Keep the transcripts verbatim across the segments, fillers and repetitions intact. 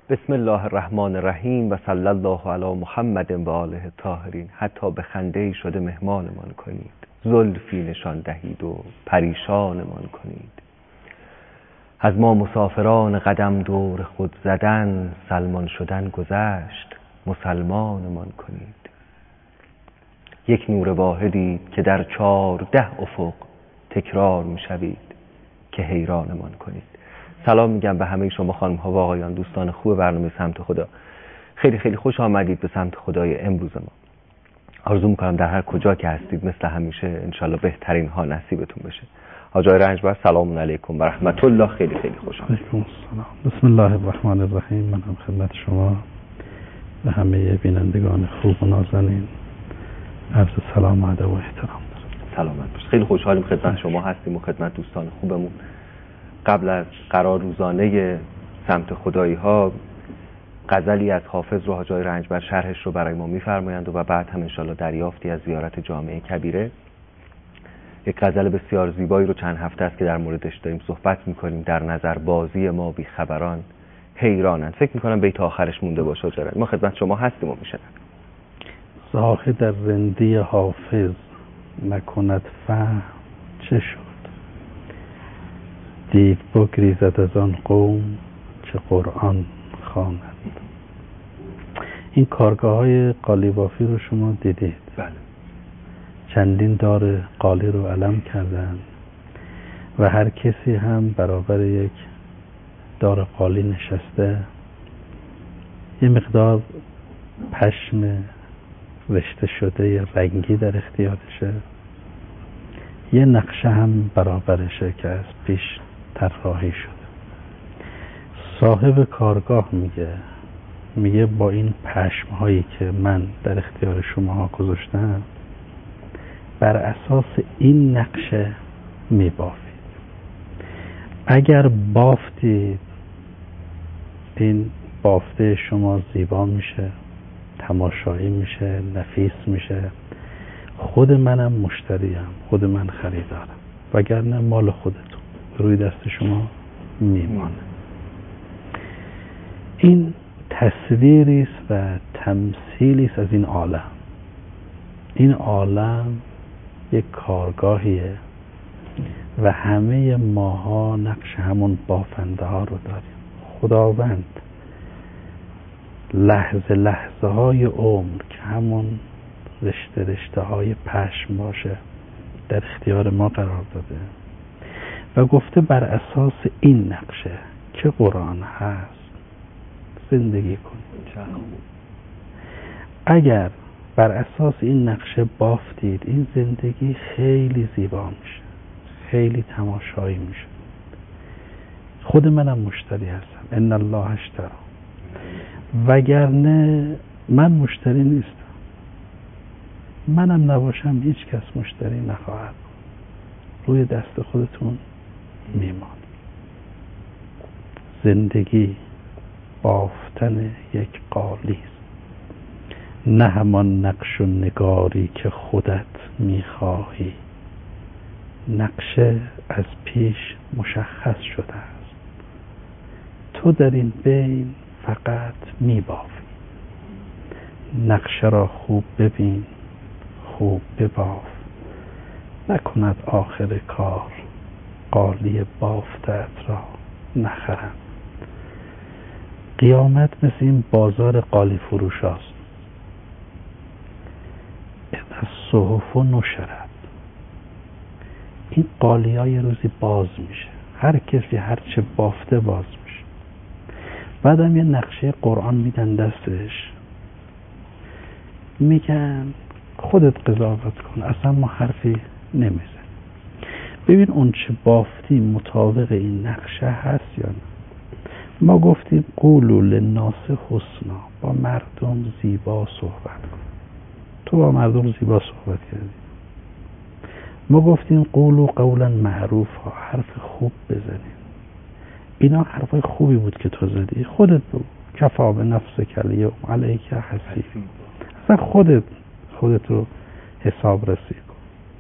بسم الله الرحمن الرحیم و صلی الله علی محمد و آله الطاهرین. حتی به خنده شده مهمانمان کنید، زلفی نشان دهید و پریشانمان کنید. از ما مسافران قدم دور خود زدن، سلمان شدن گذشت، مسلمانمان کنید. یک نور واحدی که در چهارده افق تکرار میشوید که حیرانمان کنید. سلام میگم به همه شما خانم ها و آقایان، دوستان خوب برنامه سمت خدا. خیلی خیلی خوش آمدید به سمت خدای امروز ما. آرزو میکنم در هر کجا که هستید مثل همیشه انشالله بهترین ها نصیبتون بشه. حاج آقای رنجبر سلام علیکم و رحمت الله. خیلی خیلی خوش آمدید. بسم الله الرحمن الرحیم. من هم خدمت شما و همه بینندگان خوب و نازنین عرض سلام و ادب و احترام دارم. سلامت باشید. خیلی خوشحالیم خدمت شما هستیم و خدمت دوستان خوبمون. قبل از قرار روزانه سمت خدایی ها غزلی از حافظ رو حاج آقای رنجبر شرحش رو برای ما میفرمایند و بعد هم انشالله دریافتی از زیارت جامعه کبیره. یک غزل بسیار زیبایی رو چند هفته است که در موردش داریم صحبت میکنیم. در نظر بازی ما بی خبران حیرانند. فکر میکنم بیت آخرش مونده باشه حاج آقای. ما خدمت شما هستیم و میشنویم. زاهد در رندی حافظ نکند فهم چه شد؟ دیو بگریزد از آن قوم که قرآن خواند. این کارگاه های قالی بافی رو شما دیدید؟ بله. چندین دار قالی رو علم کردن و هر کسی هم برابر یک دار قالی نشسته، یه مقدار پشم رشته شده رنگی در اختیارشه، یه نقشه هم برابرشه که از پیش طراحی شده. صاحب کارگاه میگه میگه با این پشم هایی که من در اختیار شماها گذاشتم بر اساس این نقشه میبافید. اگر بافتید این بافته شما زیبا میشه، تماشایی میشه، نفیس میشه، خود منم مشتریم، خود من خریدارم، وگرنه مال خودتون روی دست شما میمانه. این تصویری است و تمثیلی است از این عالم. این عالم یک کارگاهیه و همه ماها نقش همون بافنده ها رو داریم. خداوند لحظه لحظه های عمر که همون رشته رشته های پشم باشه در اختیار ما قرار داده و گفته بر اساس این نقشه که قرآن هست زندگی کنید. اگر بر اساس این نقشه بافتید این زندگی خیلی زیبا میشه، خیلی تماشایی میشه. خود منم مشتری هستم. ان الله اشتری. وگرنه من مشتری نیستم. منم نباشم هیچ کس مشتری نخواهد. روی دست خودتون میمان. زندگی بافتن یک قالی است، نه همان نقش و نگاری که خودت میخواهی. نقشه از پیش مشخص شده است، تو در این بین فقط میبافی. نقشه را خوب ببین، خوب بباف، نکند آخر کار قالی بافتت را نخرم. قیامت مثل این بازار قالی فروش هاست. از صحف و نشرت این قالی ها یه روزی باز میشه، هر کسی هر چه بافته باز میشه. بعد هم یه نقشه قرآن میدن دستش، میگن خودت قضاوت کن، اصلا ما حرفی نمیزن. ببین اون چه بافتی مطابق این نقشه هست یا نه. ما گفتیم قولوا للناس حسنا، با مردم زیبا صحبت کن. تو با مردم زیبا صحبت کردی. ما گفتیم قولوا قولا معروفا، حرف خوب بزنید. اینا حرفای خوبی بود که تو زدی، خودت بگو. کفا به نفسک الیوم علیک حسیب. اصلا خودت خودت رو حساب رسی کن.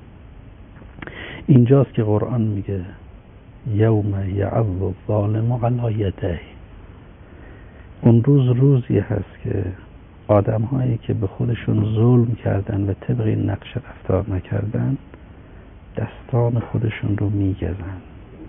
اینجاست که قرآن میگه یوم یعض الظالم علی یدیه، اون روز روزی هست که آدم هایی که به خودشون ظلم کردن و طبق این نقشه رفتار نکردن دستان خودشون رو میگزن.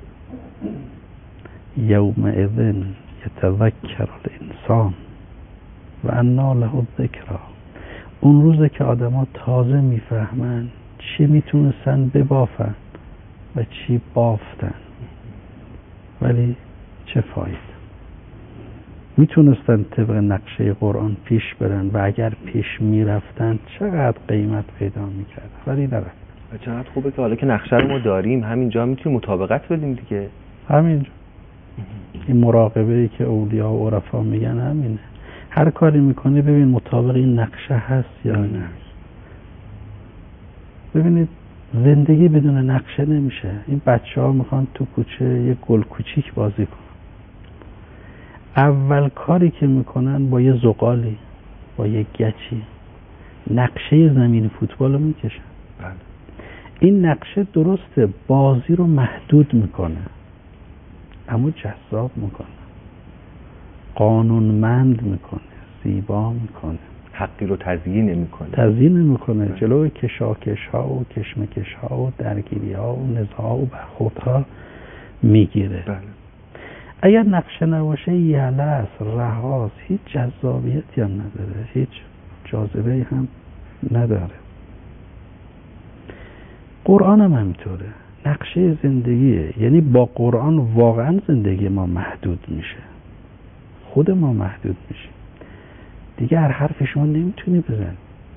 یومئذ یتذکر الانسان و انا له الذکری. اون روزه که آدم ها تازه میفهمن چی میتونستن ببافن و چی بافتن، ولی چه فاید. میتونستن طبق نقشه قرآن پیش برن و اگر پیش میرفتن چقدر قیمت پیدا میکرد، ولی نرفت. چقدر خوبه که حالا که نقشه رو ما داریم همینجا میتونیم مطابقت بدیم دیگه. همینجا این مراقبه‌ای که اولیاء و عرفا میگن همینه. هر کاری میکنی ببین مطابق این نقشه هست یا نه. ببینید زندگی بدون نقشه نمیشه. این بچه ها میخوان تو کوچه یه گل کوچیک بازی کنن، اول کاری که میکنن با یه زغالی با یه گچی نقشه زمین فوتبال رو میکشن. بله. این نقشه درسته بازی رو محدود میکنه اما جذاب میکنه، قانونمند میکنه، زیبا میکنه، حقی رو تزیین نمیکنه. تزیین نمیکنه. جلوی کشاکش ها و کشمکش ها و درگیری ها و نزاع و برخورد ها میگیره. بله. اگر نقشه نباشه یله است، رهاست، هیچ جذابیتی هم نداره، هیچ جاذبه‌ای هم نداره. قرآن هم همینطوره، نقشه زندگیه. یعنی با قرآن واقعا زندگی ما محدود میشه، خود ما محدود میشه دیگه. هر حرف شما نمیتونی بزنی،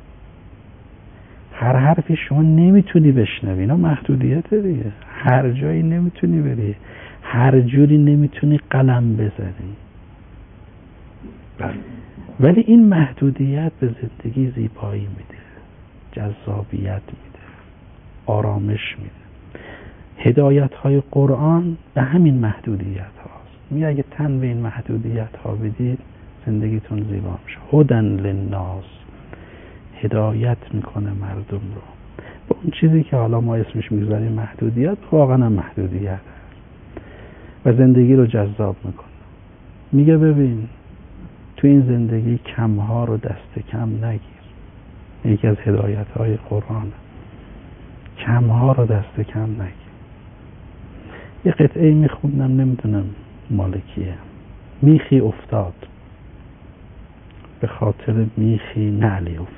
هر حرفی شما نمیتونی بشنوی، اینا محدودیت دیگه. هر جایی نمیتونی بری، هر جوری نمیتونی قلم بزنی. بله. ولی این محدودیت به زندگی زیبایی میده، جذابیت میده، آرامش میده. هدایت های قرآن به همین محدودیت هاست. میگه اگه تن به این محدودیت ها بدید زندگیتون زیبا میشه. هدن للناس، هدایت میکنه مردم رو به اون چیزی که حالا ما اسمش میذاریم محدودیت، واقعا هم محدودیت هست و زندگی رو جذاب میکنه. میگه ببین تو این زندگی کمها رو دست کم نگیر. یکی از هدایت های قرآن کمها رو دست کم نگیر. یه قطعه میخوندم نمیدونم مالکیه. میخی افتاد، به خاطر میخی نعلی افتاد،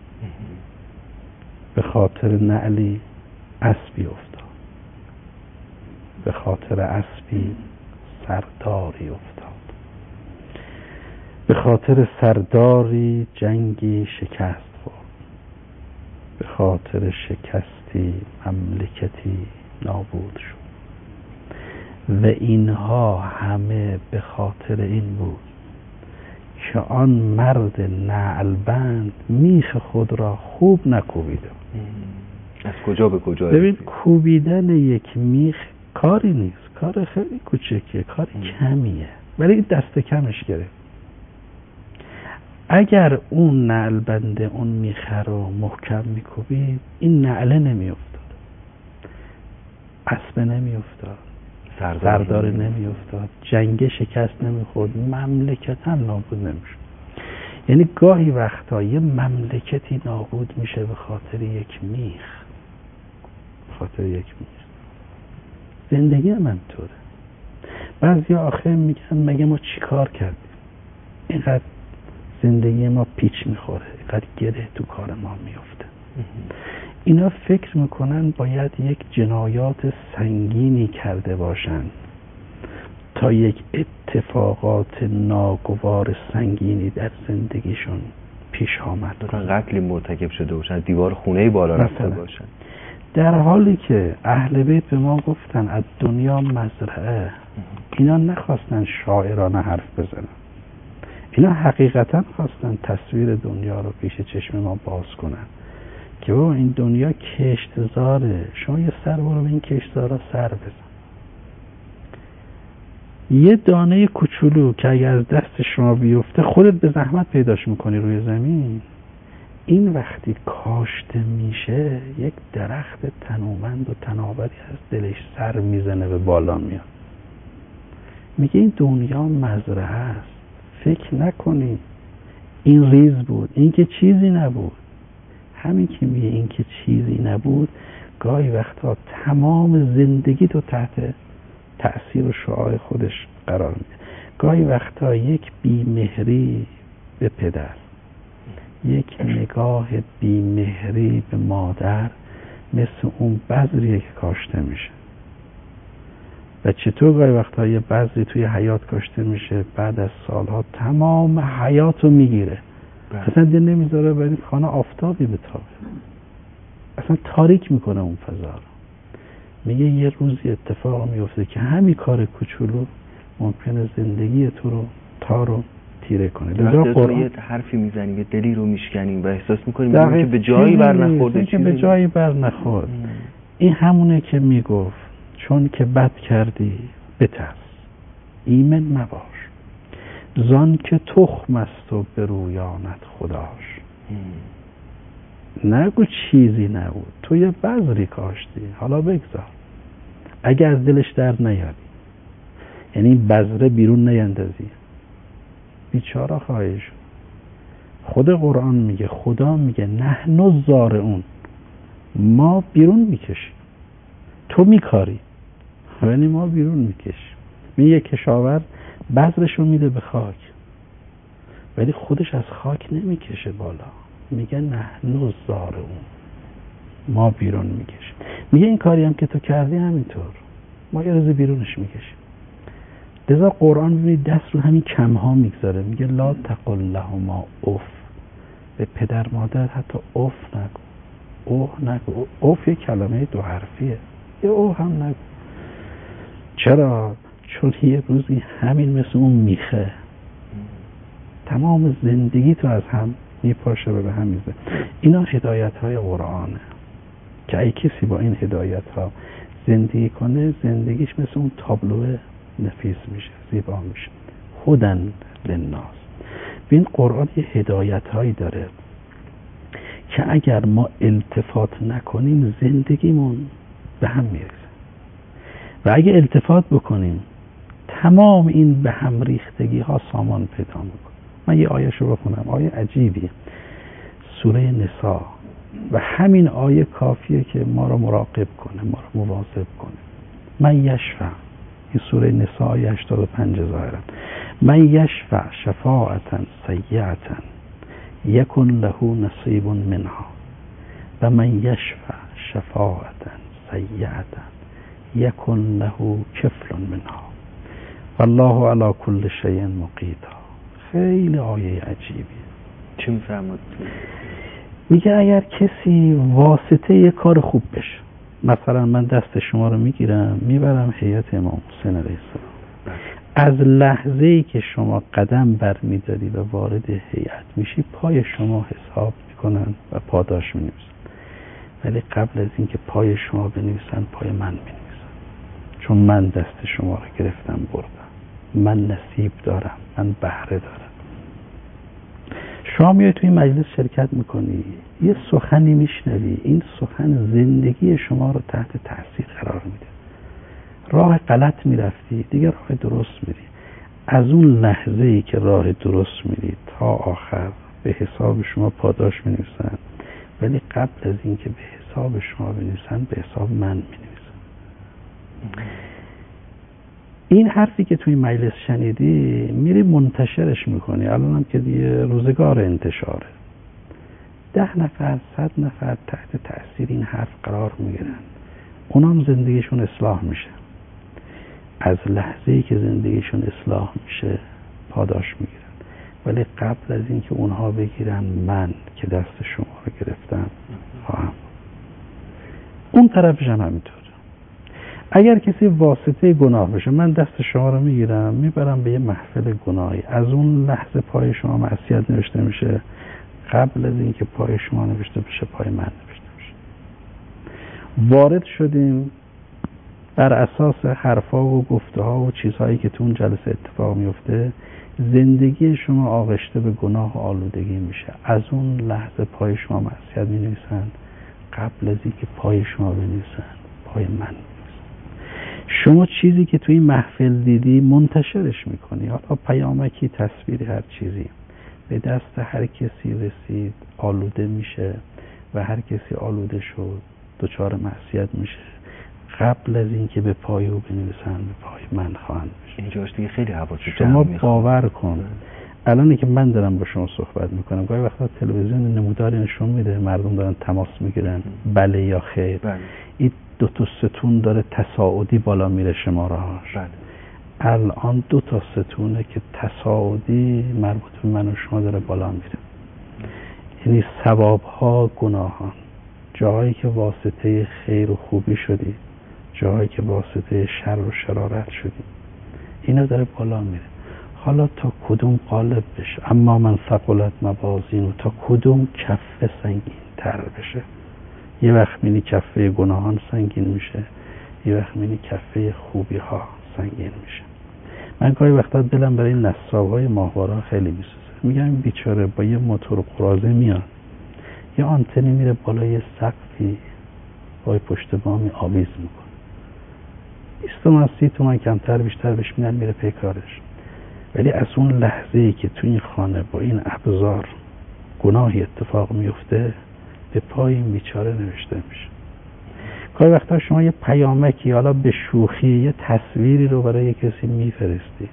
به خاطر نعلی اسبی افتاد، به خاطر اسبی سرداری افتاد، به خاطر سرداری جنگی شکست خورد، به خاطر شکستی مملکتی نابود شد و اینها همه به خاطر این بود که آن مرد نعلبند میخ خود را خوب نکوبیده. از کجا به کجا؟ ببین کوبیدن یک میخ کاری نیست، کار خیلی کوچکیه، کار کمیه، ولی دست کمش گرفت. اگر اون نعلبنده اون میخ رو محکم میکوبید این نعله نمیافتاد، اسب نمیافتاد، سردار نمیافتاد، جنگ شکست نمیخورد، مملکت هم نابود نمیشد. یعنی گاهی وقتا یه مملکتی نابود میشه به خاطر یک میخ، به خاطر یک میخ. زندگی هم همینطوره. بعضیا آخر میگن مگه ما چی کار کردیم اینقدر زندگی ما پیچ میخوره، اینقدر گره تو کار ما میفته. اینا فکر میکنن باید یک جنایات سنگینی کرده باشن تا یک اتفاقات ناگوار سنگینی در زندگیشون پیش آمد، قتلی مرتکب شده باشن، دیوار خونه‌ای بالا رفته باشن، در حالی که اهل بیت به ما گفتن از دنیا مزرعه. اینا نخواستن شاعرانه حرف بزنن، اینا حقیقتا خواستن تصویر دنیا رو پیش چشم ما باز کنن که بابا این دنیا کشتزاره، شما یه سر برو به این کشتزارا سر بزن. یه دانه کوچولو که اگر از دست شما بیفته خودت به زحمت پیداش میکنی روی زمین، این وقتی کاشته میشه یک درخت تنومند و تناوری از دلش سر میزنه به بالا میاد. میگه این دنیا مزرعه است، فکر نکنی این ریز بود، این که چیزی نبود. همین که میگه این که چیزی نبود، گاهی وقتا تمام زندگی تو تحت تأثیر و شعاع خودش قرار میده. گاهی وقتا یک بیمهری به پدر، یک نگاه بیمهری به مادر مثل اون بذریه که کاشته میشه. و چطور گاهی وقتا یه بذری توی حیات کاشته میشه، بعد از سالها تمام حیات رو میگیره، اصلا دل نمیذاره برای خانه آفتابی بتابه، اصلا تاریک میکنه اون فضا رو. میگه یه روزی اتفاق میفته که همین کار کوچولو ممکنه زندگی تو رو تار و تیره کنه. وقتی تو یه حرفی میزنیم، یه دلی رو میشکنیم و احساس میکنیم که به جایی بر نخورده، که به جایی بر نخورد. این همونه که میگفت چون که بد کردی بترس، ایمن مباش، زان که تخم است و به رویانت خداش. نگو چیزی نبود، تو یه بذری کاشتی، حالا بگذار. اگه از دلش در نیاری، یعنی این بذره بیرون نیندازی، بیچاره خواهی شد. خود قرآن میگه، خدا میگه نحن زارعون، ما بیرون میکشیم، تو میکاری ولی ما بیرون میکشیم. میگه کشاورز بذرشو میده به خاک ولی خودش از خاک نمیکشه بالا. میگه نحن زارعون، ما بیرون میکشیم. میگه این کاری هم که تو کردی همینطور، ما یه روز بیرونش میکشیم. لذا قرآن ببینید دست رو همین کمها میگذاره، میگه لا تقل لهما اف، به پدر مادر حتی اف نگو، اوه نگو. اف یه کلمه دو حرفیه، یه اوه هم نگو. چرا؟ چون یه روزی همین مثل اون میخه تمام زندگی تو از هم میپاشه و به هم میزه. اینا هدایت های قرآنه که ای کسی با این هدایت ها زندگی کنه، زندگیش مثل اون تابلوه نفیس میشه، زیبا میشه. هدن للناس. این قرآن یه هدایت هایی داره که اگر ما التفات نکنیم زندگیمون به هم میریزه و اگه التفات بکنیم تمام این به هم ریختگی ها سامان پیدا میکنه. من یه آیه شو بخونم، آیه عجیبی، سوره نساء، و همین آیه کافیه که ما رو مراقب کنه، ما رو مواظب کنه. من یشفع، این سوره نساء آیه هشتاد و پنج ظاهرا، من یشفع شفاعتا سیئتا یکن له نصیب منها و من یشفع شفاعتا سیئتا یکن له کفل منها والله علی کل شیء مقیت. خیلی آیه عجیبیه. چی میفرماد؟ میگه اگر کسی واسطه یه کار خوب بشه، مثلا من دست شما رو میگیرم میبرم هیئت امام حسین علیه السلام، از لحظه‌ای که شما قدم بر میداری و وارد هیئت میشی پای شما حساب میکنن و پاداش مینویسن، ولی قبل از اینکه پای شما بنویسن پای من مینویسن، چون من دست شما رو گرفتم بردم، من نصیب دارم، من بهره دارم. شما میای توی مجلس شرکت میکنی، یه سخنی میشنوی، این سخن زندگی شما رو تحت تاثیر قرار میده. راه غلط میرفتی، دیگه راه درست میری. از اون لحظه‌ای که راه درست میری تا آخر به حساب شما پاداش مینویسن، ولی قبل از اینکه به حساب شما بنویسن به حساب من مینویسن. این حرفی که توی مجلس شنیدی میری منتشرش میکنی، الان هم که دیگه روزگار انتشاره، ده نفر صد نفر تحت تأثیر این حرف قرار میگیرن، اونام زندگیشون اصلاح میشه. از لحظه‌ای که زندگیشون اصلاح میشه پاداش میگیرن، ولی قبل از اینکه اونها بگیرن من که دست شما رو گرفتم خواهم. اون طرفش هم همینطور. اگر کسی واسطه گناه بشه، من دست شما رو میگیرم میبرم به یه محفل گناهی، از اون لحظه پای شما معصیت نوشته میشه، قبل از اینکه پای شما نوشته بشه پای من نوشته بشه. وارد شدیم بر اساس حرفا و گفته ها و چیزهایی که تو اون جلسه اتفاق میفته، زندگی شما آغشته به گناه و آلودگی میشه. از اون لحظه پای شما معصیت مینویسن، قبل از اینکه پای شما بنویسن پای من. شما چیزی که توی محفل دیدی منتشرش میکنی، حالا پیامکی، تصویری، هر چیزی به دست هر کسی رسید آلوده میشه و هر کسی آلوده شد دچار معصیت میشه. قبل از اینکه به پای او بنویسن به پای من خواهند میشه. اینجاش دیگه خیلی حواست شما باور کن الانی که من دارم با شما صحبت میکنم گاهی وقتا تلویزیون نموداری نشون میده مردم دارن تماس میگیرن بله یا خیر، بله. این دو تا ستون داره تصاعدی بالا میره شماره هاش، بله. الان دو تا ستونه که تصاعدی مربوط به من و شما داره بالا میره، یعنی ثواب ها گناهان، جاهایی که واسطه خیر و خوبی شدی، جاهایی که واسطه شر و شرارت شدی، اینا داره بالا میره. حالا تا کدوم قالب بشه، اما من ثقلت موازینه، تا کدوم کفه سنگین تر بشه. یه وقت میبینی کفه گناهان سنگین میشه، یه وقت میبینی کفه خوبی ها سنگین میشه. من گاهی وقتا دلم برای نصاب‌های ماهواره خیلی میسوزه، میگم این بیچاره با یه موتور قرازه میاد، یه آنتنی میره بالای سقفی وای پشت بامی آویز میکنه، بیست تومن سی تومن کمتر بیشتر بهش میدن میره پی کارش. ولی از اون لحظه ای که تو این خانه با این ابزار گناهی اتفاق میفته به پای این بیچاره نوشته میشه. گاهی وقتا شما یه پیامکی حالا به شوخی یه تصویری رو برای کسی میفرستی،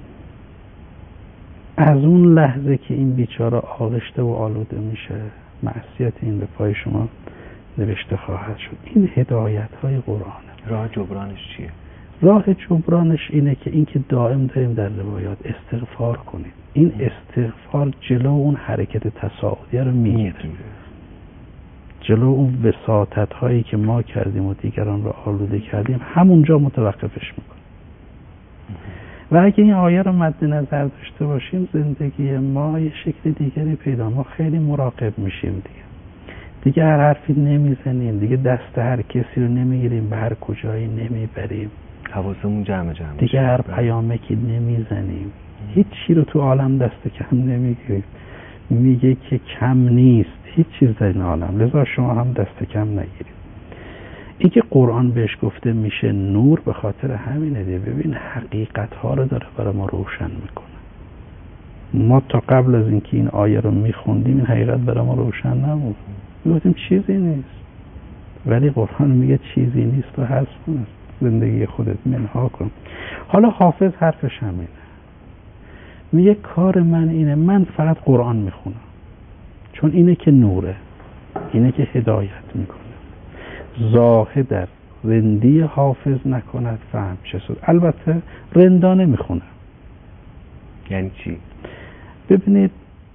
از اون لحظه که این بیچاره آغشته و آلوده میشه معصیت این به پای شما نوشته خواهد شد. این هدایت های قرآنه. راه جبرانش چیه؟ راه جبرانش اینه که این که دائم داریم در روایات استغفار کنیم. این استغفار جلو اون حرکت تصاعدی رو میگیره، جلو اون وساطت هایی که ما کردیم و دیگران رو آلوده کردیم همونجا متوقفش میکنه. و اگه این آیه رو مد نظر داشته باشیم زندگی ما یه شکل دیگری پیدا، ما خیلی مراقب میشیم دیگه دیگه هر حرفی نمیزنیم، دیگه دست هر کسی رو نمیگیریم به هر کجایی نمیبریم، حواسمون جمع جمع دیگه هر پیامکی نمیزنیم، هیچ چی رو تو عالم دست کم نمیگیریم. میگه که کم نیست هیچ چیز در این عالم، لذا شما هم دست کم نگیرید. این که قرآن بهش گفته میشه نور به خاطر همینه دیگه. ببین حقیقت ها رو داره برای ما روشن میکنه. ما تا قبل از اینکه این آیه رو میخوندیم این حقیقت برای ما روشن نبود، میگفتیم چیزی نیست، ولی قرآن میگه چیزی نیست و حذف کن زندگی خودت منها کن. حالا حافظ حرفش همینه، میگه کار من اینه، من فقط قرآن میخونم چون اینه که نوره، اینه که هدایت میکنه. زاهد در رندی حافظ نکند فهم چه سود. البته رندانه میخونه. یعنی چی؟ ببینید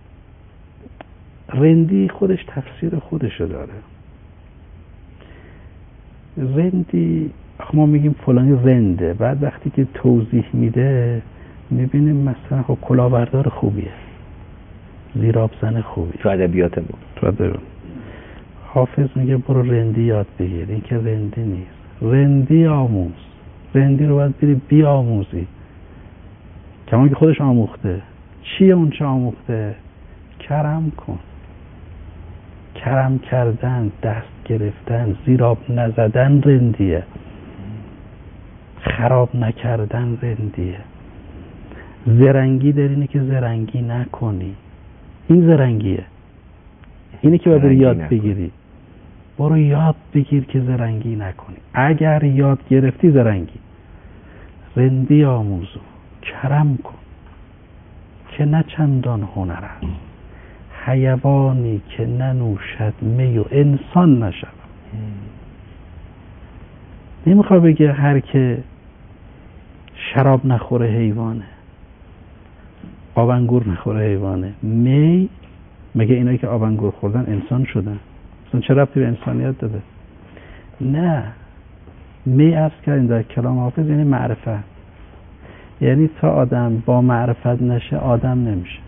رندی خودش تفسیر خودشو داره. رندی ما میگیم فلانی رنده، بعد وقتی که توضیح میده میبینیم مثلا خب کلاهبردار خوبیه، زیراب زن خوبیه تو ادبیات ما. تو ادبیات حافظ میگه برو رندی یاد بگیر. این که رندی نیست، رندی آموز. رندی رو باید بری بی آموزی، کما که خودش آموخته. چیه اون چه آموخته؟ کرم کن. کرم کردن، دست گرفتن، زیراب نزدن رندیه، خراب نکردن رندیه. زرنگی در اینه که زرنگی نکنی، این زرنگیه. اینه که باید یاد نکنی. بگیری برو یاد بگیر که زرنگی نکنی. اگر یاد گرفتی زرنگی، رندی آموزو، کرم کن که نه چندان هنر است، حیوانی که ننوشد می و انسان نشود. نمیخواد بگه هر که شراب نخوره حیوانه، آب انگور نخوره حیوانه. می مگه اینایی که آب انگور خوردن انسان شدن؟ اصلا چه ربطی به انسانیت داده؟ نه، می عرض کردیم در کلام حافظ یعنی معرفت، یعنی تا آدم با معرفت نشه آدم نمیشه.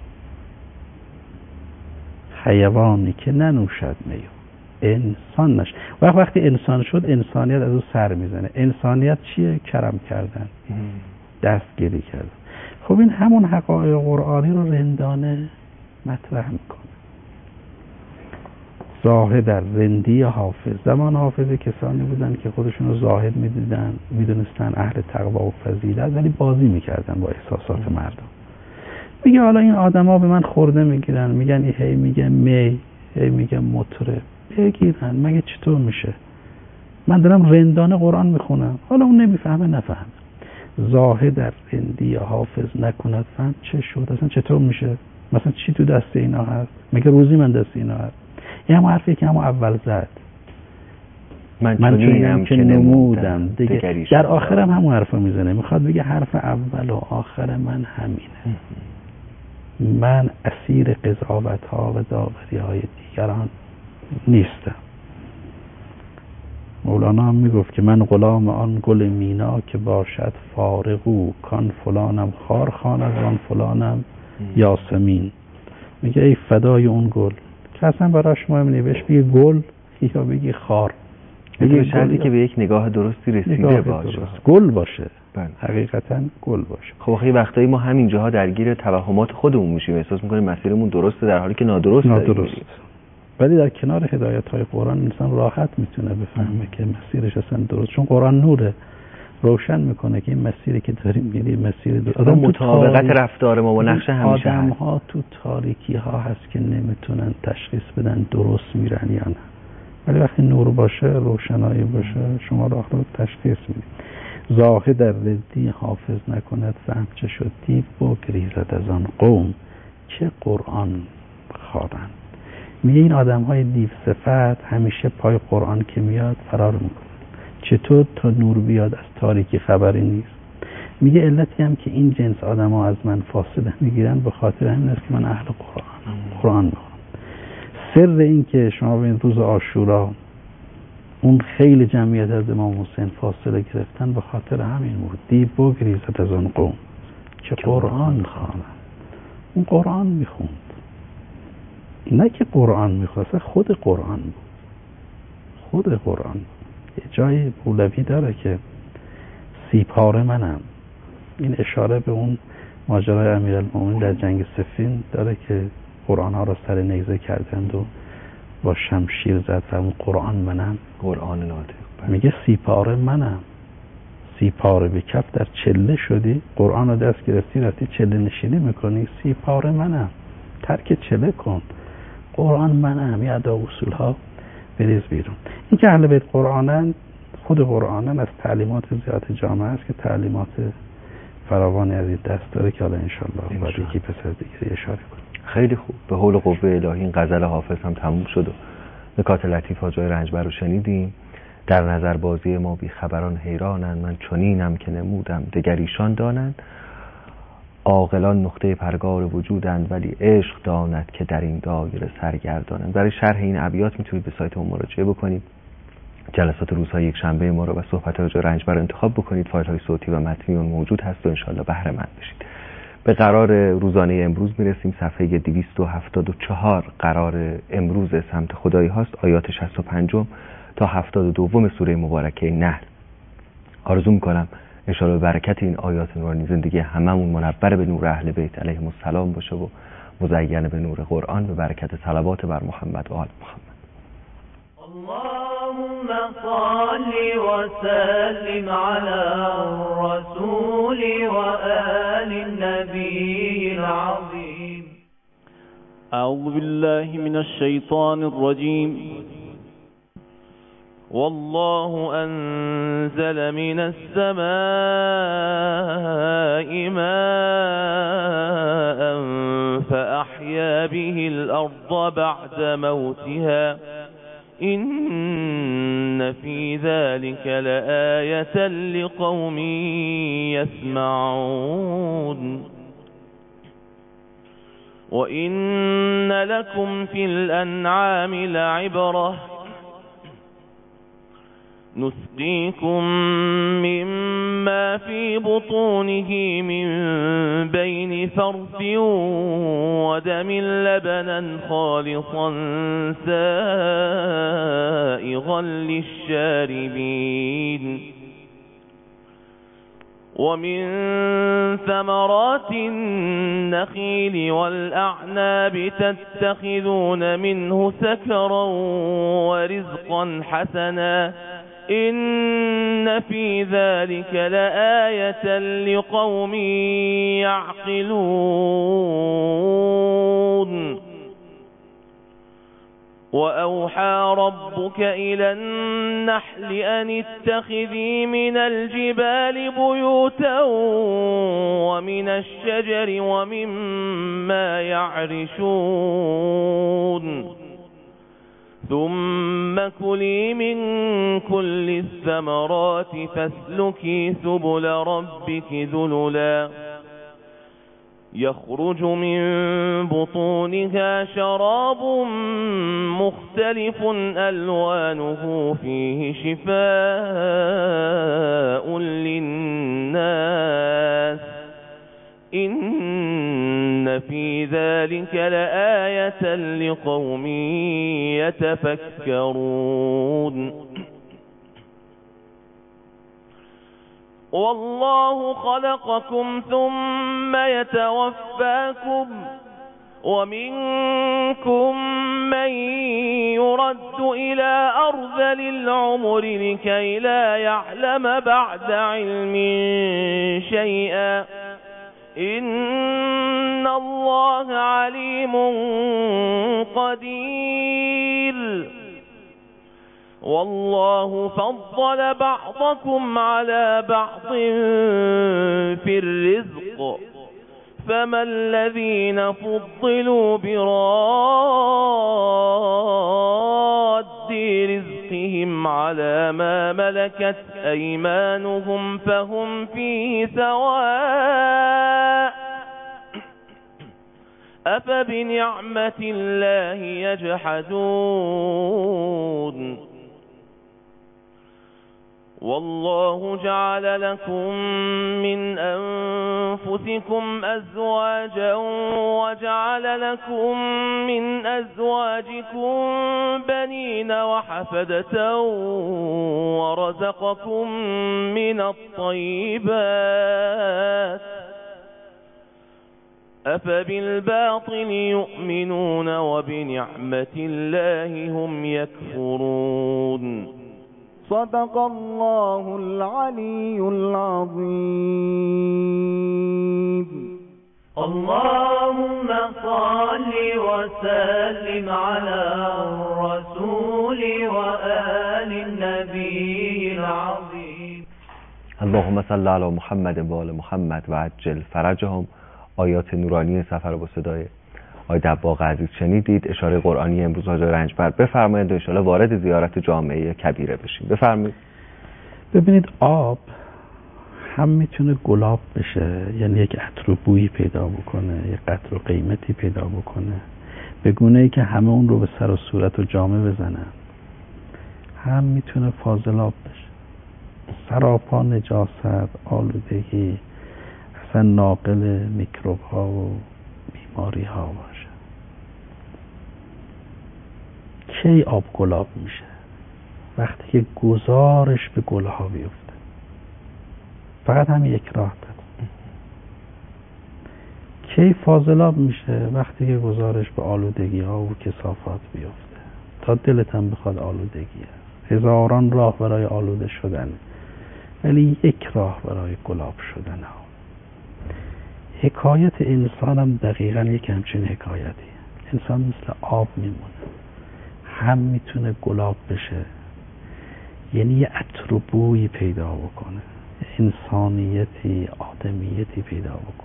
حیوانی که ننوشد می انسان نشه. وقت وقتی انسان شد انسانیت از او سر میزنه. انسانیت چیه؟ کرم کردن، دستگیری کردن. خب این همون حقایق قرآنی رو رندانه مطرح میکنه. زاهد در رندی حافظ. زمان حافظ کسانی بودن که خودشون رو زاهد میدیدن، میدونستن اهل تقوا و فضیلت، ولی بازی میکردن با احساسات مردم. میگه حالا این آدما به من خورده میگیرن، میگن ای هی میگه می، هی میگه مطرب، بگیرن، مگه چطور میشه؟ من دارم رندانه قرآن میخونم، حالا اون نمیفهمه نفهمه. زاهد در رندی حافظ نکند فهم، چه شد؟ اصلا چطور میشه؟ مثلا چی تو دست اینا هست؟ مگه روزی من دست اینا هست؟ این هم حرفی که همون اول زد، من, من چنینم که نمودم دیگه. در آخرم همون حرفو میزنه، میخواد بگه حرف اول و آخر من همینه. من اسیر قضاوت ها و داوری های دیگران نیستم. مولانا هم میگفت که من غلام آن گل مینا که باشد فارغو، کان فلانم خار خواند وان فلانم یاسمین. میگه ای فدای اون گل که اصلا براش مهم نیست، بهش بگی گل یا بگی خار، بگی شرطی که به یک نگاه درستی رسیده باشه، گل باشه. بله. حقیقتا گل باشه. خب خیلی وقتایی ما همین جاها درگیر توهمات خودمون میشیم، احساس میکنیم مسیرمون درسته در حالی که نادرست نادرست. ولی در کنار هدایت های قرآن انسان راحت میتونه بفهمه که مسیرش اصلا درست، چون قرآن نوره، روشن میکنه که این مسیری که داریم میریم مسیر درست. آدم مطابقت رفتار ما با نقش همیشه آدم ها تو تاریکی ها هست که نمیتونن تشخیص بدن درست میرن یا نه، ولی وقتی نور باشه، روشنایی باشه، شما راه رو تشخیص میدید. زاهد در ردی حافظ نکند فهم، چه شد دیو بگریزد از آن قوم که قرآن خوانند. میگه این آدم های دیو صفت همیشه پای قرآن که میاد فرار میکنن. چطور تا نور بیاد از تاریکی خبری نیست. میگه علتی هم که این جنس آدم ها از من فاصله میگیرن به خاطر همین است که من اهل قرآنم، قرآن میخونم. سر این که شما ببین روز عاشورا اون خیلی جمعیت از امام حسین فاصله گرفتن به خاطر همین بود. دیو بگریزد از آن قوم که قرآن خوانند. اون قرآن میخوند، نه که قرآن میخواست، خود قرآن بود. خود قرآن بود. یه جای مولوی داره که سی پاره منم، این اشاره به اون ماجرای امیرالمومنین در جنگ صفین داره که قرآن ها را سر نیزه کردند و با شمشیر زد و اون قرآن منم، قرآن ناطق. میگه سی پاره منم، سی پاره به کف در چله شدی، قرآن رو دست گرفتی رفتی چله نشینی میکنی، سی پاره منم، ترک چله کن، قرآن منم. یه ادا اصول ها بریز بیرون. این که اهل بیت قرآنن، خود قرآنن، از تعلیمات زیاد جامعه است که تعلیمات فراوانی از این دست داره که حالا انشالله بعد یکی پس از دیگری اشاره کنیم. خیلی خوب. به حول قوه الهی این غزل حافظ هم تموم شد و نکات لطیف ها جای رنجبر رو شنیدیم. در نظر بازی ما بی خبران حیرانند، من چنینم که نمودم دگریشان دانند. عاقلان نقطه پرگار وجودند، ولی عشق داند که در این دایره سرگردانند. برای شرح این ابیات میتونید به سایت ما مراجعه بکنید. جلسات روزهای یک شنبه ما رو و صحبت راجع رنجبر انتخاب بکنید. فایل های صوتی و متنی اون موجود هست و انشالله بهره مند بشید. به قرار روزانه امروز میرسیم. صفحه دویست و هفتاد و چهار قرار امروز سمت خدایی هاست، آیات شصت و پنج تا هفتاد و دو سوره مبارکه نحل. آرزو میکنم انشالله برکت این آیات نورانی زندگی هممون منور به نور اهل بیت علیهم السلام باشه و مزین به نور قرآن، به برکت صلوات بر محمد و آل محمد. اللهم صل وسلم على الرسول وآل النبي العظيم. أعوذ بالله من الشيطان الرجيم. والله أنزل من السماء ماء فأحيا به الأرض بعد موتها إن في ذلك لآية لقوم يسمعون. وإن لكم في الأنعام لعبرة نسقيكم مما في بطونه من بين فرث ودم لبنا خالصا سائغا للشاربين ومن ثمرات النخيل والأعناب تتخذون منه سكرا ورزقا حسنا إن في ذلك لآية لقوم يعقلون. وأوحى ربك إلى النحل أن اتخذي من الجبال بيوتا ومن الشجر ومما يعرشون ثم كلي من كل الثمرات فاسلكي سبل ربك ذللا يخرج من بطونها شراب مختلف ألوانه فيه شفاء للناس إن في ذلك لآية لقوم يتفكرون. والله خلقكم ثم يتوفاكم ومنكم من يرد إلى أرذل العمر لكي لا يعلم بعد علم شيئا إن الله عليم قدير. والله فضل بعضكم على بعض في الرزق فما الذين فضلوا براد رزقهم على ما ملكت أيمانهم فهم فيه سواء أفبنعمة الله يجحدون. والله جعل لكم من أنفسكم أزواجا وجعل لكم من أزواجكم بنين وحفدة ورزقكم من الطيبات أفبالباطل يؤمنون وبنعمة الله هم يكفرون. صدق الله العلي العظيم. اللهم صل وسلم على الرسول وآل النبي العظيم. اللهم صل علی محمد و آل محمد و عجل فرجهم. آیات نورانی سفر با صدای آقای دباغ عزیز شنیدید. اشاره قرآنی امروز حاج رنجبر بفرمایید و ان شاءالله وارد زیارت جامعه کبیره بشیم. بفرمایید. ببینید آب هم میتونه گلاب بشه، یعنی یک عطر و بویی پیدا بکنه، یک قدر و قیمتی پیدا بکنه، به گونه‌ای که همه اون رو به سر و صورت و جامه بزنن. هم میتونه فاضلاب بشه، سراپا نجاست، آلودگی، اصلا ناقل میکروب ها و بیماری ها باشه. کی آب گلاب میشه؟ وقتی که گزارش به گلها بیفته. فقط هم یک راه داره. کی فاضلاب میشه؟ وقتی که گزارش به آلودگی ها و کثافات بیفته. تا دلت هم بخواد آلودگی هست. هزاران راه برای آلوده شدن، ولی یک راه برای گلاب شدن ها. حکایت انسان هم دقیقا یک همچین حکایتی. انسان مثل آب میمونه، هم میتونه گلاب بشه، یعنی یه عطر و بویی پیدا بکنه، انسانیتی، آدمیتی پیدا بکنه،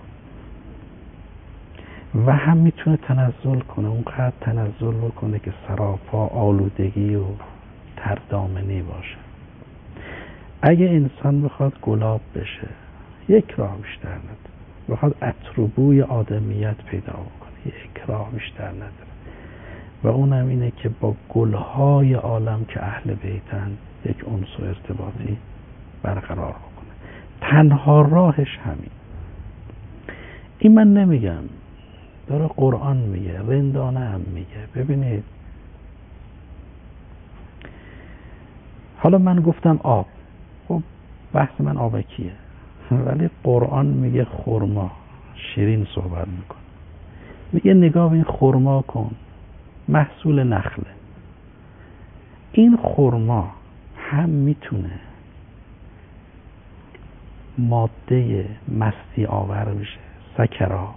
و هم میتونه تنزل کنه، اونقدر تنزل بکنه که سراپا آلودگی و تردامنی باشه. اگه انسان بخواد گلاب بشه، یک راه بیشتر نداره. بخواد عطر و بوی آدمیت پیدا بکنه، یک راه بیشتر نداره، و اونم اینه که با گلهای عالم که اهل بیتن یک انس و ارتباطی برقرار بکنه. تنها راهش همین. این من نمیگم، داره قرآن میگه، رندانه هم میگه. ببینید، حالا من گفتم آب، خب بحث من آبکیه. ولی قرآن میگه خرما شیرین صحبت میکنه. میگه نگاه به این خرما کن، محصول نخله. این خرما هم میتونه ماده مستی آور بشه، سکرا،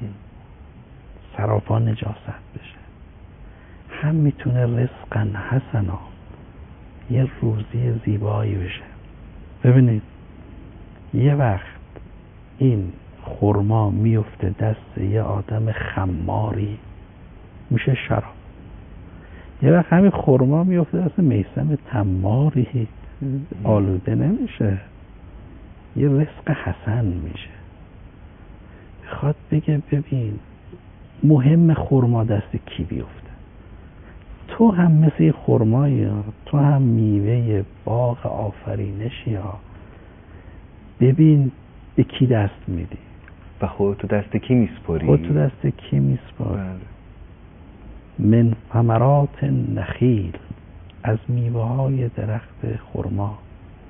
سراپا نجاست بشه، هم میتونه رزقا حسنا، یه روزی زیبایی بشه. ببینید یه وقت این خرما میفته دست یه آدم خماری میشه شراب، یه وقت همین خرما میفته دست میثم تماری آلوده نمیشه، یه رزق حسن میشه. میخواد بگه ببین مهم خرما دست کی بیفته. تو هم مثل خرمایی ها، تو هم میوه باغ آفرینشی ها. ببین به کی دست میدی و خودتو دست کی میسپاری. خودتو دست کی میسپاری. من ثمرات نخیل، از میوه های درخت خرما.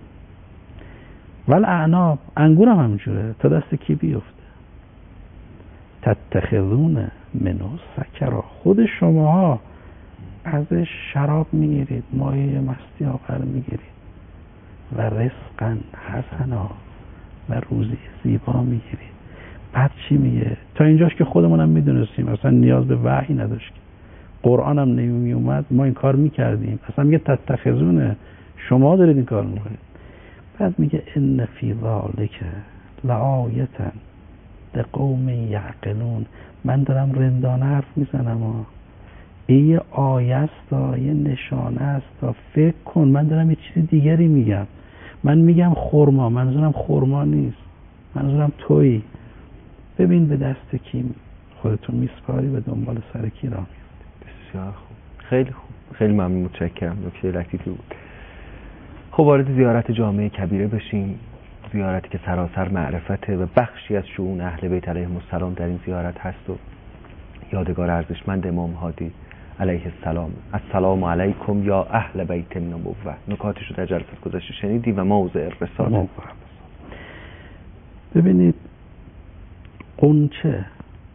ول اعناب، انگور هم همینجوره، تا دست کی بیفته. تتخذون منو سکرا، خود شماها ازش شراب میگیرید، مایه مستی آور میگیرید، و رزقا حسنا، و روزی زیبا میگیرید. بعد چی میگه؟ تا اینجاش که خودمونم میدونستیم، اصلا نیاز به وحی نداشتیم، قرآن هم نمی اومد ما این کار میکردیم. اصلا میگه تتخذونه، شما دارید این کار میکنید. بعد میگه ان فی ذالک لآیة لقوم یعقلون. من دارم رندانه حرف میزنم ها، این یه آیه است، یه نشانه است. فکر کن، من دارم یه چیز دیگری میگم. من میگم خرما، منظورم خرما نیست، منظورم تویی. ببین به دست کی خودتون میسپاری، به دنبال سر کی راه میفتی. بسیار خوب، خیلی خوب، خیلی ممنون، متشکرم، نکته لطیفی بود. خب وارد زیارت جامع کبیره بشیم. زیارتی که سراسر معرفته و بخشی از شؤون اهل بیت علیهم السلام در این زیارت هست و یادگار ارزشمند امام هادی علیه السلام. السلام علیکم یا اهل بیت النبوه. نکاتش رو در جلسه گذشته شنیدی و موضع رسالت. ببینید قنچه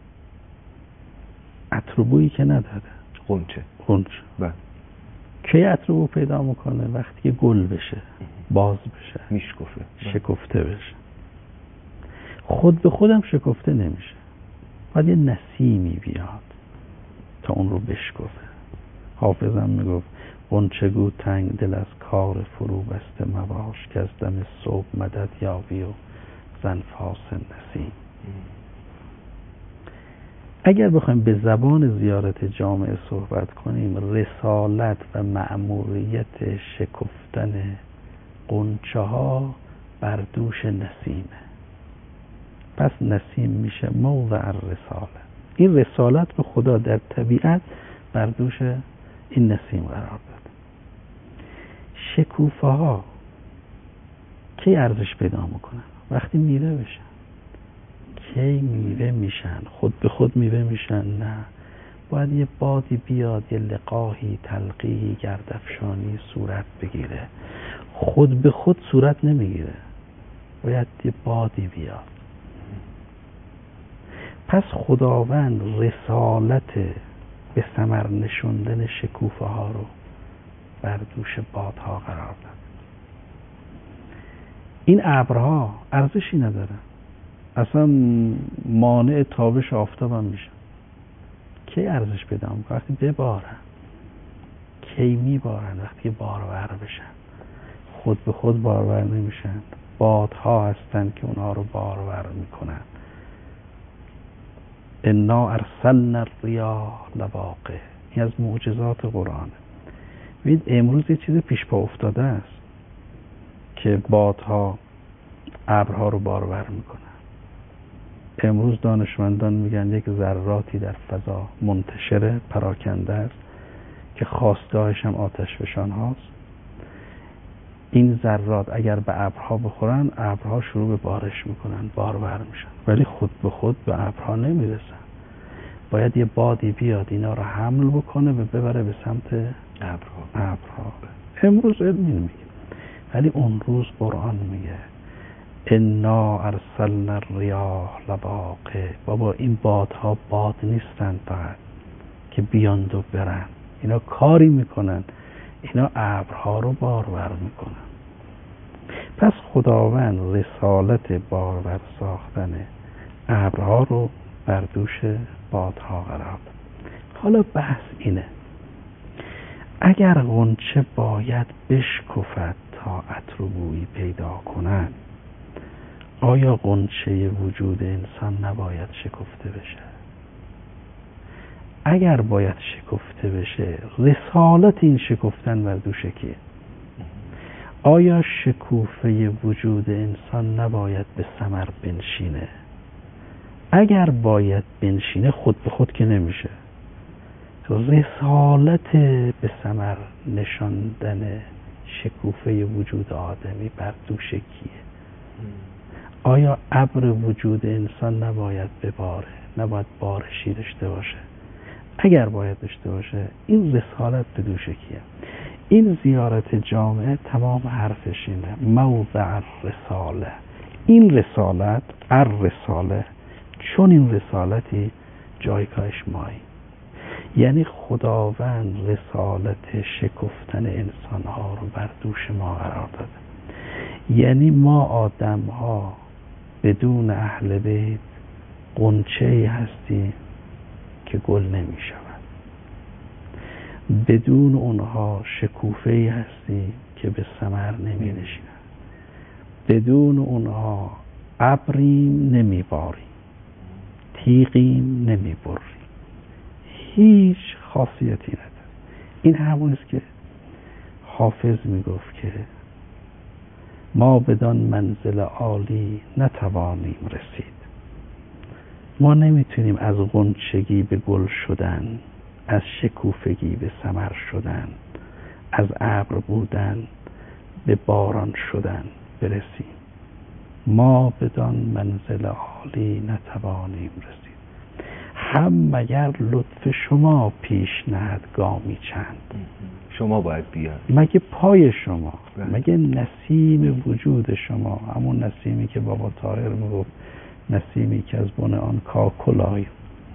عطربویی که نداره. قنچه قنچه بله. کی عطربو پیدا میکنه؟ وقتی که گل بشه، باز بشه، میشکفه، شکفته بشه. خود به خودم شکفته نمیشه، باید یه نسیمی بیاد تا اون رو بشکفه. حافظم میگفت قنچه گو تنگ دل از کار فرو بسته مباش، که از دم صبح مدد یابی و زنفاس نسیم. اگر بخوایم به زبان زیارت جامعه صحبت کنیم، رسالت و مأموریت شکفتن قنچه ها بر دوش نسیمه. پس نسیم میشه موضع الرساله. این رسالت به خدا در طبیعت بر دوش این نسیم قرار داد. شکوفه ها کی ارزش پیدا میکنن؟ وقتی میوه بشن. کی میوه میشن؟ خود به خود میوه میشن؟ نه، باید یه بادی بیاد، یه لقاحی، تلقیحی، گردافشانی صورت بگیره. خود به خود صورت نمیگیره، باید یه بادی بیاد. پس خداوند رسالت به ثمر نشوندن شکوفه ها رو بر دوش بادها قرار داد. این ابرها ارزشی نداره، اصلا مانع تابش آفتاب هم میشن. کی ارزش پیدا میکنن؟ وقتی ببارن. کی میبارن؟ وقتی بارور بشن. خود به خود بارور نمیشن، بادها هستن که اونها رو بارور میکنن. انا ارسلنا الرياح لواقح. این از معجزات قرآن. ببینید امروز یه چیز پیش پا افتاده است که بادها ابرها رو بارور میکنن. امروز دانشمندان میگن یک ذراتی در فضا منتشره، پراکنده است، که خاستگاهش هم آتش فشان هاست. این ذرات اگر به ابرها بخورن، ابرها شروع به بارش میکنن، بارور میشن، ولی خود به خود به ابرها نمیرسن. باید یه بادی بیاد اینا رو حمل بکنه و ببره به سمت ابرها. ابرها. امروز علم میگه، ولی اون روز قرآن میگه انا ارسلنا الریاح لواقع. بابا این بادها باد نیستن فقط که بیاند و برن، اینا کاری میکنن، اینا ابرها رو بارور میکنن. پس خداوند رسالت بارور ساختن ابرها رو بر دوش بادها قرار داد. حالا بحث اینه اگر غنچه باید بشکفد تا عطر و بویی پیدا کند، آیا غنچه وجود انسان نباید شکفته بشه؟ اگر باید شکفته بشه، رسالت این شکفتن بر دوش کیه؟ آیا شکوفه وجود انسان نباید به ثمر بنشینه؟ اگر باید بنشینه خود به خود که نمیشه. رسالت به ثمر نشاندن شکوفه وجود آدمی بر دوش کیه؟ آیا ابر وجود انسان نباید بباره؟ نباید بارشی داشته باشه؟ اگر باید داشته باشه، این رسالت به دوش کیه؟ این زیارت جامعه تمام حرفش اینه، موضع الرساله. این رسالت الرساله، چون این رسالتی جایگاهش مایی، یعنی خداوند رسالت شکفتن انسانها رو بر دوش ما قرار داده. یعنی ما آدم ها بدون اهل بیت غنچه‌ای هستیم که گل نمی شود، بدون اونها شکوفه‌ای هستیم که به ثمر نمی نشینند، بدون اونها ابریم نمی باریم، تیغیم نمی بریم، هیچ خاصیتی نداره. این همونیست که حافظ می گفت که ما بدان منزل عالی نتوانیم رسید. ما نمیتونیم از غنچگی به گل شدن، از شکوفگی به ثمر شدن، از ابر بودن به باران شدن برسیم. ما بدان منزل عالی نتوانیم رسید. هم مگر لطف شما پیش نهد گامی چند. شما باید بیاد، مگه پای شما، بله. مگه نسیم وجود شما، همون نسیمی که بابا طاهر میگفت نسیمی که از بن آن کاکلای،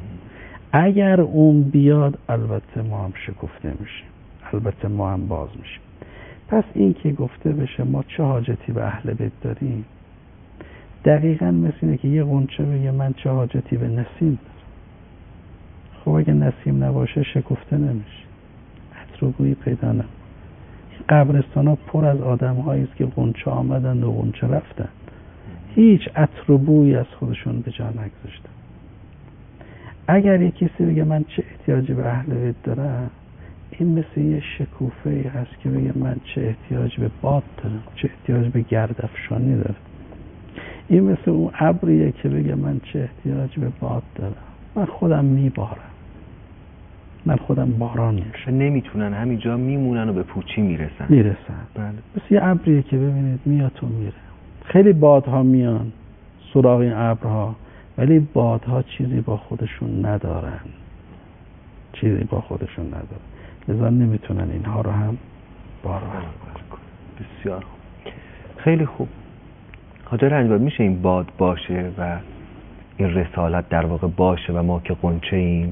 اگر اون بیاد البته ما هم شکفته میشیم، البته ما هم باز میشیم. پس این که گفته بشه ما چه حاجتی به اهل بیت داریم، دقیقاً مثل اینه که یه غنچه بگه من چه حاجتی به نسیم دارم. خب اگه نسیم نباشه شکفته نمیشه، عطر و بویی پیدا نمیشه. این قبرستان ها پر از آدم هایی است که غنچه آمدند و غنچه رفتند، هیچ عطر و بویی از خودشون به جا نگذاشتن. اگر یک کسی بگه من چه احتیاجی به اهل بیت دارم، این مثل یه شکوفه ای هست که بگه من چه احتیاج به باد دارم، چه احتیاج به گردافشانی دارم. این مثل اون ابریه که بگه من چه احتیاج به باد دارم، من خودم میبارم، من خودم باران میشم. نمیتونن همینجا میمونن و به پوچی میرسن میرسن بله. مثل یه ابریه که ببینید میاد و میره. خیلی بادها میان سراغ این ابرها، ولی بادها چیزی با خودشون ندارن، چیزی با خودشون ندارن، لذا نمیتونن اینها رو هم بارور کنن. بسیار خوب، خیلی خوب. حاجی رنجبر میشه این باد باشه و این رسالت در واقع باشه و ما که غنچه ایم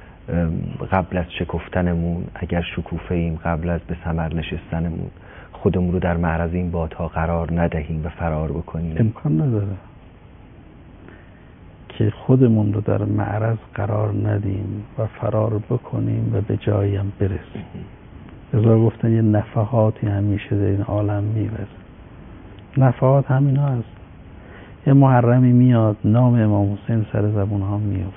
قبل از شکفتنمون، اگر شکوفه ایم قبل از به ثمر نشستنمون خودمون رو در معرض این بادها قرار ندهیم و فرار بکنیم؟ امکان نداره که خودمون رو در معرض قرار ندیم و فرار بکنیم و به جایی هم برسیم. لذا گفتن یه نفحاتی همیشه در این عالم میوزه. نفحات همین ها هست. یه محرمی میاد نام امام حسین سر زبون ها میفته،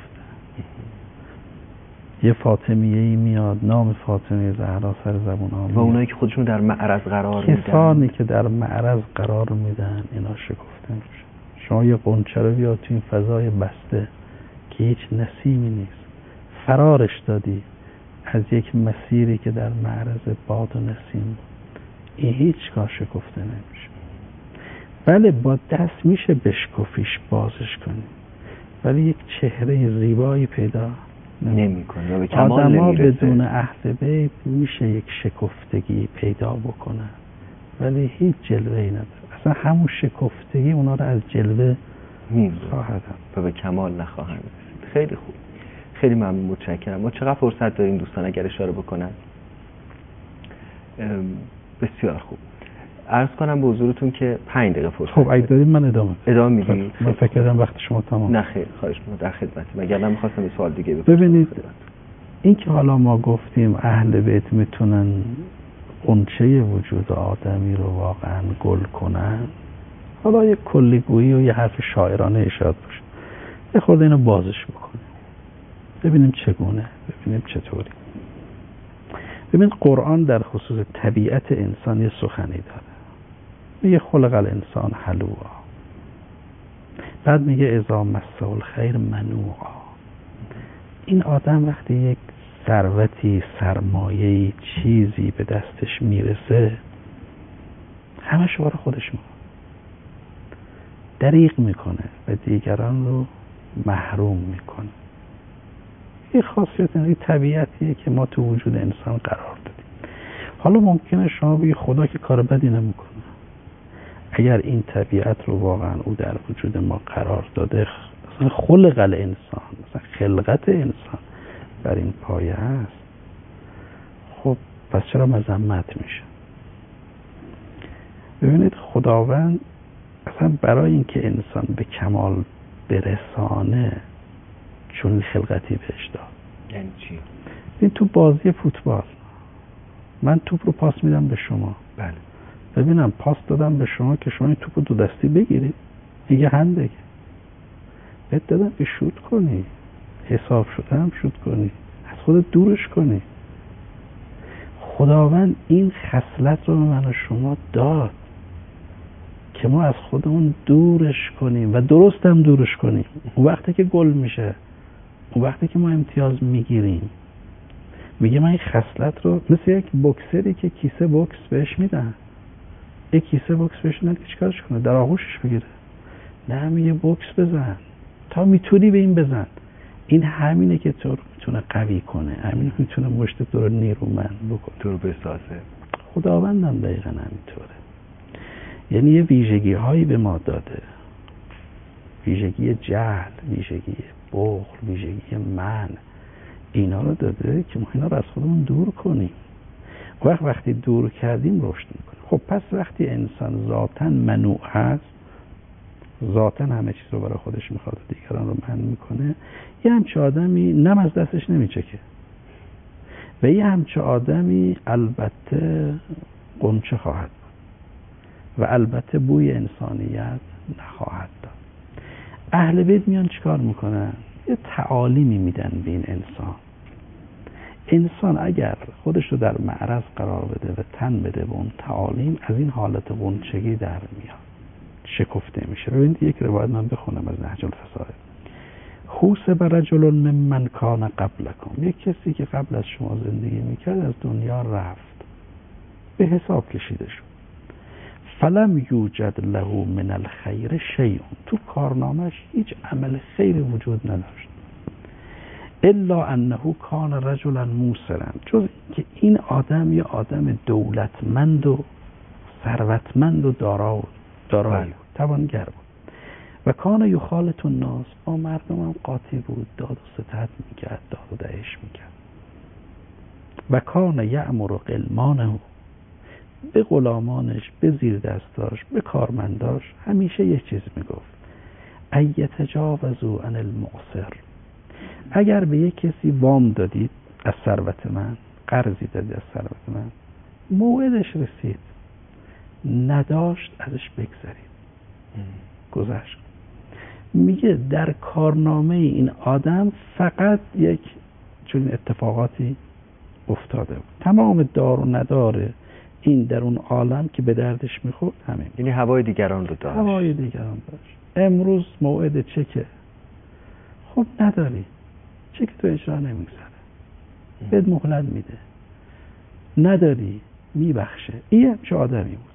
یه فاطمیه‌ای میاد نام فاطمه زهرا سر زبون ها میفته. و اونایی که خودشون در معرض قرار میدن، کسانی که در معرض قرار میدن اینا شکفته میشه. شما یه غنچه رو بیاد تو این فضای بسته که هیچ نسیمی نیست، فرارش دادی از یک مسیری که در معرض باد و نسیم بود، این هیچ کار شکفته نمیشه. بله با دست میشه بشکفیش، بازش کنی، ولی یک چهره زیبایی پیدا نمیکنه و به کمال آدم ها نمیرسه. بدون اهل بیت میشه یک شکفتگی پیدا بکنن، ولی هیچ جلوه‌ای نداره. اصلا همون شکفتگی اونا رو از جلوه می‌بره خواهد و به کمال نخواهند رسید. خیلی خوب، خیلی ممنون، متشکرم. ما چقدر فرصت داریم دوستان اگر اشاره بکنن؟ بسیار خوب. عرض کنم به حضورتون که پنج دقیقه فرصت. خب اگه داریم من ادامه ادامه میدیم. من فکر کردم وقت شما تمام. نه خیر، خواهش می‌کنم، در خدمتم. وگرنه می‌خواستم یه سوال دیگه بپرسم. ببینید این که حالا ما گفتیم اهل بیت میتونن غنچه وجود آدمی رو واقعا گل کنن، حالا یه کلیگویی و یه حرف شاعرانه اشاره باشه، یه خورده اینو بازش بکنیم ببینیم چگونه، ببینیم چطوری. ببین قرآن در خصوص طبیعت انسان یه سخنی داره، میگه خلق الانسان حلوعا، بعد میگه اذا مسه الخیر منوعا. این آدم وقتی یک ثروتی، سرمایه‌ای، چیزی به دستش میرسه همش وارد خودش میکنه، دریغ میکنه و دیگران رو محروم میکنه. این خاصیت، این طبیعتیه که ما تو وجود انسان قرار دادیم. حالا ممکنه شما بگی خدا که کار بدی نمیکنه. اگر این طبیعت رو واقعا او در وجود ما قرار داده، مثلا خلق الانسان، مثلا خلقت انسان بر این پایه هست، خب پس چرا مذمت میشه؟ ببینید خداوند اصلا برای اینکه انسان به کمال برسانه چون خلقتی بهش داد. یعنی چی؟ این تو بازی فوتبال من توپ رو پاس میدم به شما، بله، ببینم پاس دادم به شما که شما این توپ رو دو دستی بگیرید، دیگه هندگه بهت دادم که شوت کنی، حساب شده هم شوت کنی، از خودت دورش کنی. خداوند این خصلت رو به من و شما داد که ما از خودمون دورش کنیم و درست هم دورش کنیم. اون وقتی که گل میشه، اون وقتی که ما امتیاز میگیریم، میگه من این خصلت رو مثل یک بوکسری که کیسه بوکس بهش میدن، یک کیسه بوکس بهش میدن که چیکارش کنه؟ در آغوشش بگیره؟ نه، میگه بوکس بزن تا میتونی به این بزن. این همینه که تو رو میتونه قوی کنه، همینه که میتونه مشت تو رو نیرومند بکنه، تو رو بسازه. خداوندم دقیقا همینطوره. یعنی یه ویژگی هایی به ما داده، ویژگی جهل، ویژگی بخل، ویژگی من، اینا رو داده که ما اینا رو از خودمون دور کنیم. وقت وقتی دور کردیم رشد میکنه. خب پس وقتی انسان ذاتاً منوع هست، ذاتاً همه چیز رو برای خودش میخواد و دیگران رو منع میکنه، یه همچه آدمی نم از دستش نمیچکه و یه همچه آدمی البته غنچه خواهد بود و البته بوی انسانیت نخواهد داد. اهل بیت میان چیکار میکنن؟ یه تعالیمی میدن به این انسان. انسان اگر خودش رو در معرض قرار بده و تن بده به اون تعالیم، از این حالت غنچگی در میاد، شکفته میشه. ببینید یک روایت من بخونم از نهج الفصائل. حوسب رجل ممن کان قبلکم، یک کسی که قبل از شما زندگی میکرد از دنیا رفت، به حساب کشیده شد. فلم یوجد له من الخیر شیء، تو کارنامش هیچ عمل خیری وجود نداشت. الا انه کان رجلا موسرا، جز که این آدم یه آدم دولتمند و ثروتمند و دارا و دارایی بود، توانگر بود. و کان یخالط الناس، با مردم هم قاطی بود، داد و ستد میکرد، داد و دهش میکرد. و کان یأمر غلمانه، به غلامانش، به زیر دستاش، به کارمنداش همیشه یه چیز میگفت: ایتجاوزوا عن المعسر، اگر به یک کسی وام دادید از ثروت من، قرضی دادید از ثروت من، موعدش رسید، نداشت ازش بگذرید، گذشت. میگه در کارنامه این آدم فقط یک چنین اتفاقاتی افتاده بود. تمام دار و نداره این در اون عالم که به دردش میخورد همین، یعنی هوای دیگران رو داشت. هوای دیگران داشت. امروز موعد چکه، خب نداری، چک تو اجرا نمیگذاره، بهت مهلت میده، نداری میبخشه. این چه آدمی بود؟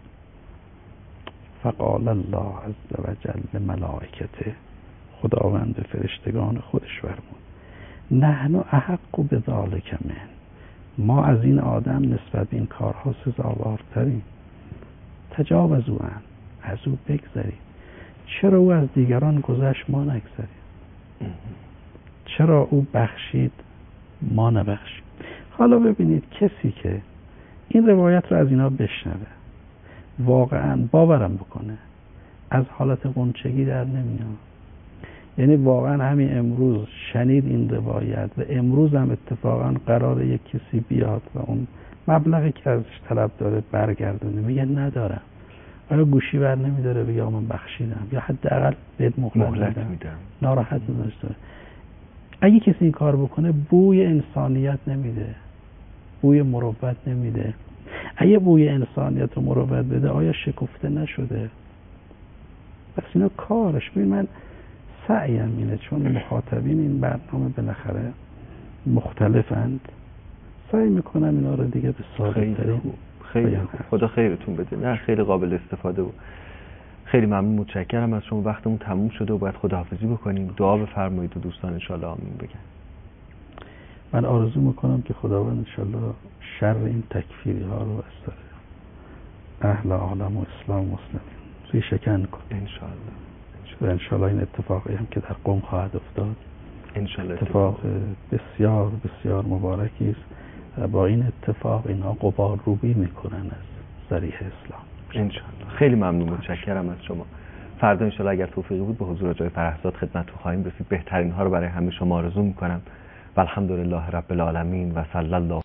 فقال الله عز وجل لملائکته، خداوند به فرشتگان خودش فرمود: نحن احق بذلک من، ما از این آدم نسبت به این کارها سزاوارتریم. تجاوزوا عن، از او بگذریم. چرا او از دیگران گذشت ما نگذریم؟ چرا او بخشید ما نبخشیم؟ حالا ببینید کسی که این روایت رو از اینا بشنوه، واقعا باورم بکنه از حالت غنچگی در نمیاد. یعنی واقعا همین امروز شنید این روایت و امروز هم اتفاقا قراره یک کسی بیاد و اون مبلغی که ازش طلب داره برگردونه، میگه ندارم، آیا گوشی بر نمیداره بگه من بخشیدم یا حداقل بهت مهلت میدم، ناراحت نمیشه. اگه کسی این کار بکنه بوی انسانیت نمیده، بوی مروت نمیده. اگه بوی انسانیت و مروت بده آیا شکفته نشده؟ پس اینا کارش. ببین من سعیم اینه، چون مخاطبین این برنامه بالاخره مختلفند، سعی میکنم اینا رو دیگه به ساده ترین. خیلی خوب، خدا خیرتون بده. نه خیلی قابل استفاده بود. خیلی ممنون، متشکرم از شما. وقتمون تموم شده و باید خداحافظی بکنیم. دعا بفرمایید و دوستان ان شاءالله آمین بگن. من آرزو میکنم که خداوند ان شاءالله شر این تکفیری ها رو از سر اهل عالم و اسلام و مسلمین ریشه شکن کنه ان شاءالله. و ان شاءالله این اتفاقی هم که در قم خواهد افتاد ان شاءالله اتفاق بسیار بسیار مبارکی است. با این اتفاق اینا غبار روبی میکنن از ذریح اسلام ان شاءالله. خیلی ممنون، متشکرم از شما. فردا ان شاءالله اگر توفیقی بود به حضور جای فرهزاد خدمتتون خواهیم رسید. بهترین ها رو برای همه شما آرزو میکنم و الحمدلله رب العالمین و صلی الله